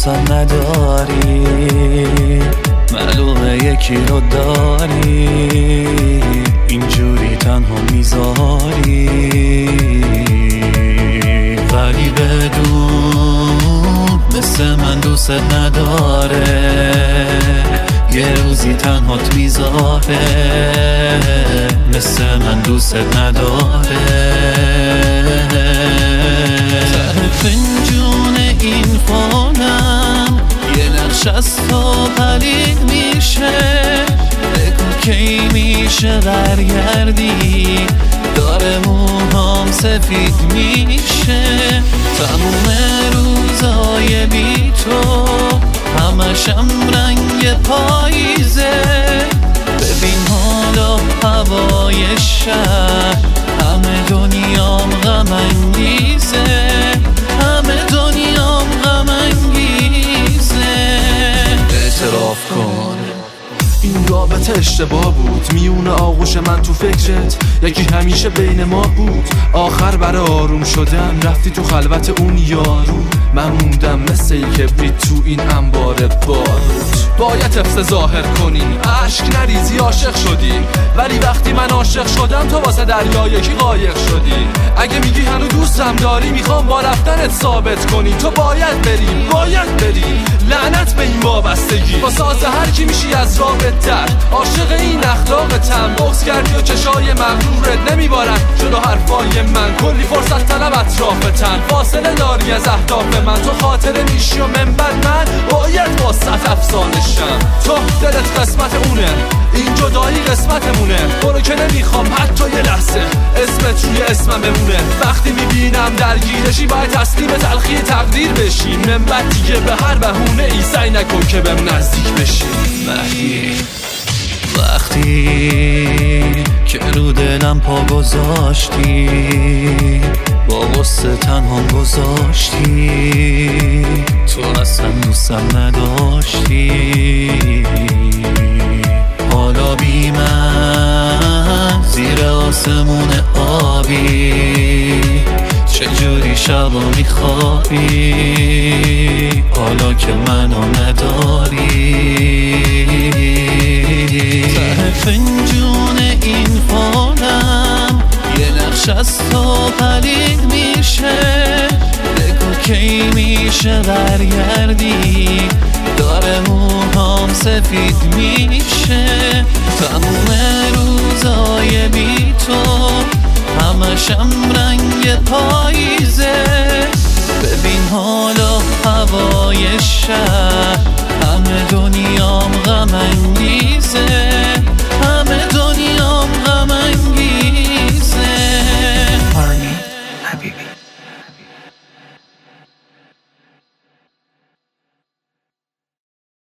دوستم نداری، معلومه یکی رو داری، اینجوری تنها میذاری. ولی بدون مثل من دوست نداره، یه روزی تنهات میذاره، مثل من دوست نداره. ته فنجون این فانم یه نقش از تو پدید میشه، بگو کی میشه برگردی، داره موهام سفید میشه. تموم روزای بی تو همشم رنگ پاییزه، ببین حالا هوای شهر همه دنیام غم انگیزه، همه دنیام غم انگیزه. اعتراف کن این رابطه اشتباه بود، میون آغوش من تو فکرت یکی همیشه بین ما بود. آخر برای آروم شدن رفتی تو خلوت اون یارو، من موندم مثل ای کبریت تو این انبار بارود. باید حفظ ظاهر کنی، عشق نریزی، عاشق شدی، ولی وقتی من عاشق شدم تو واسه دریا یکی قایق شدی. اگه میگی هنو دوستم داری، میخوام با رفتنت ثابت کنی تو باید بری، باید بری. لعنت به این وابستگی، با ساز هر کی میشی از راه بهتر. عاشق این اخلاقتم، بغض کردی و چشای مغرورت نمیبارن جلو حرفای من. کلی فرصت طلب اطرافتن، فاصله داری از اهداف من. تو خاطره میشی و من بعد من باید واسط افسانشم. تو دلت قسمت اونه، این جدایی قسمتمونه. برو که نمیخوام حتی یه لحظه اسمت روی اسمم بمونه. وقتی میبینم درگیرشی باید تسلیم تلخی تقدیر بشی. من بعد دیگه به هر بهونه ای سعی نکن که بهم نزدیک بشی. وقتی که رو دلم پا گذاشتی، با غصه تنهام گذاشتی، تو اصلا دوستم نداشتی. حالا بی من زیر آسمون آبی، چجوری شبا میخوابی، حالا که منو نداری. ته فنجون این فانم یه نقش از تو پدید میشه، بگو کی میشه برگردی، داره موهام سفید میشه. تموم روزای بی تو همشم رنگ پاییزه،